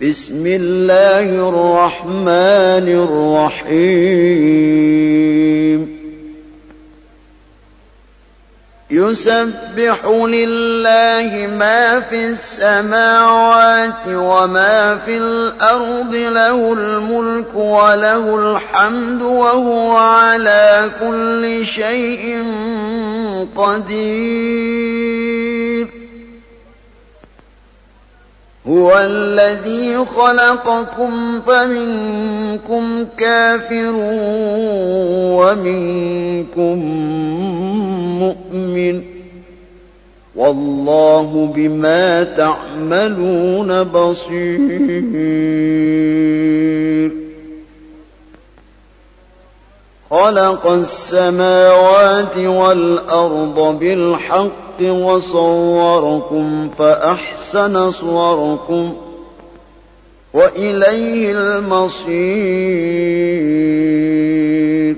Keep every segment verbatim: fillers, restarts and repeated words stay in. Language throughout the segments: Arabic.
بسم الله الرحمن الرحيم يسبح لله ما في السماوات وما في الأرض له الملك وله الحمد وهو على كل شيء قدير هو الذي خلقكم فمنكم كافر ومنكم مؤمن والله بما تعملون بصير خلق السماوات والأرض بالحق وصوركم فأحسن صوركم وإليه المصير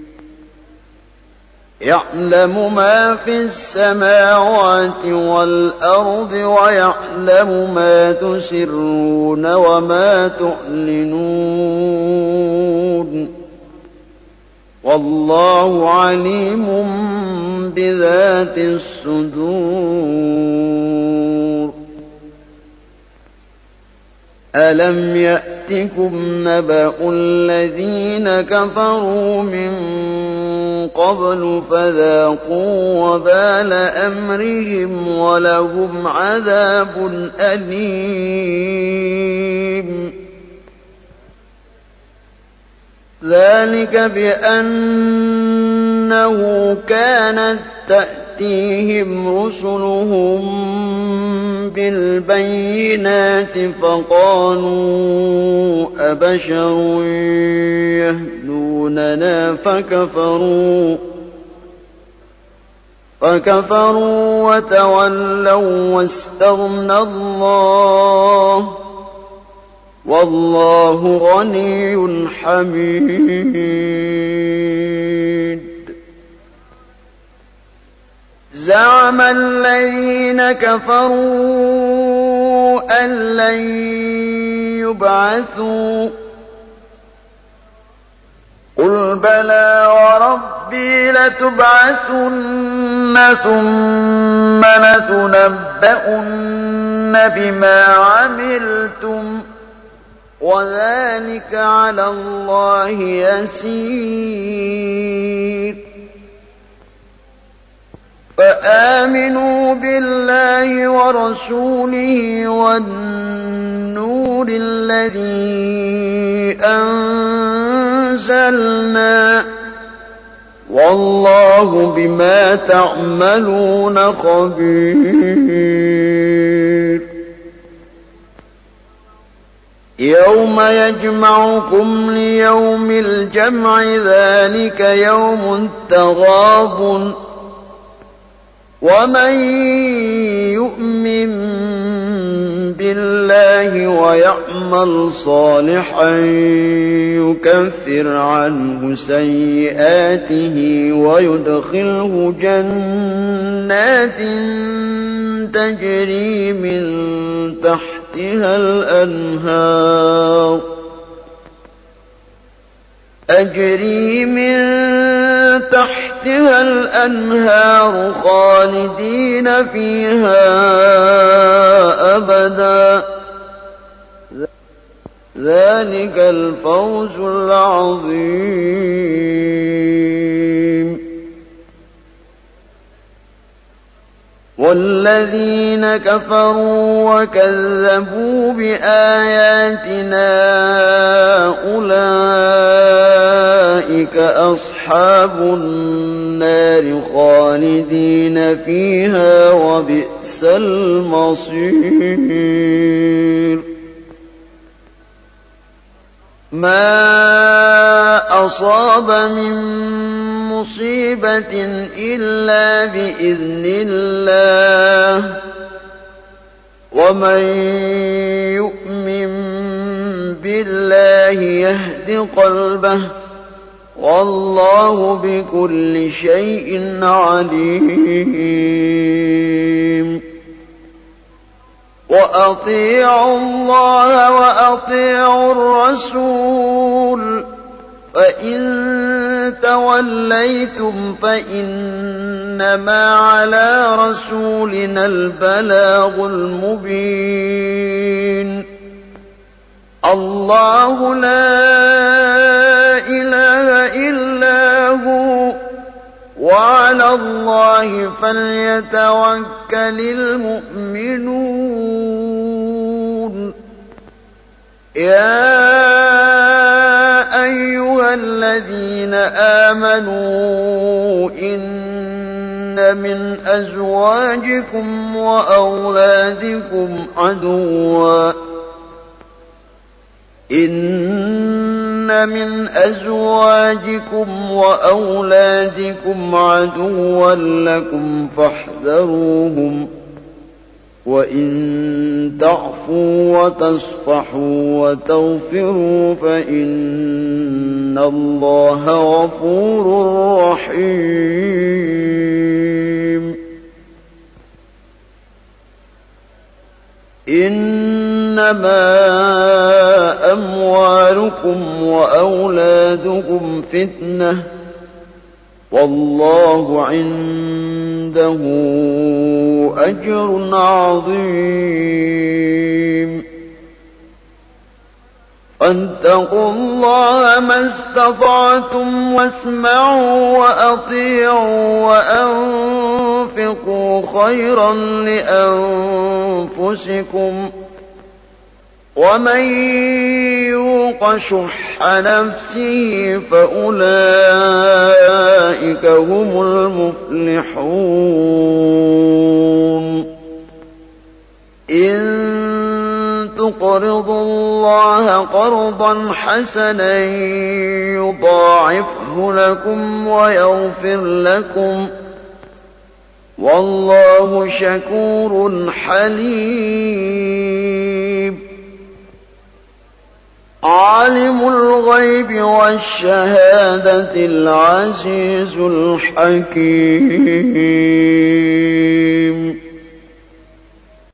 يعلم ما في السماوات والأرض ويعلم ما تسرون وما تعلنون والله عليم بذات الصدور ألم يأتكم نبأ الذين كفروا من قبل فذاقوا وبال أمرهم ولهم عذاب أليم ذلك بأنه كانت تأتيهم رسلهم بالبينات فقالوا أبشر يهدوننا فكفروا فكفروا وتولوا واستغنى الله والله غني حميد زعم الذين كفروا أن لن يبعثوا قل بلى وربي لتبعثن ثم لتنبؤن بما عملتم وذلك على الله يسير فآمنوا بالله ورسوله والنور الذي أنزلنا والله بما تعملون خبير يوم يجمعكم ليوم الجمع ذلك يوم التغابن ومن يؤمن بالله ويعمل صالحا يكفر عنه سيئاته ويدخله جنات تجري من تحتها الأنهار أجري من تحتها الأنهار خالدين فيها أبدا ذلك الفوز العظيم والذين كفروا وكذبوا بآياتنا أولئك أصحاب النار خالدين فيها وبئس المصير ما أصاب من مصيبة إلا بإذن الله ومن يؤمن بالله يهد قلبه والله بكل شيء عليم وأطيعوا الله وأطيعوا الرسول فإن توليتم فإنما على رسولنا البلاغ المبين الله لا إله إلا هو وعلى الله فليتوكل المؤمنون يا أيها الذين آمنوا إن من أزواجكم وأولادكم عدوا إن من أزواجكم وأولادكم عدوا لكم فاحذروهم وإن تعفوا وتصفحوا وتغفروا فإن الله غفور رحيم إنما أموالكم وأولادكم فتنة والله عنده أجر عظيم فاتقوا الله ما استطعتم واسمعوا وأطيعوا وأنفقوا خيرا لأنفسكم ومن يوق شح نفسه فأولئك هم المفلحون إن تقرضوا الله قرضا حسنا يضاعفه لكم ويغفر لكم والله شكور حليم عالم الغيب والشهادة العزيز الحكيم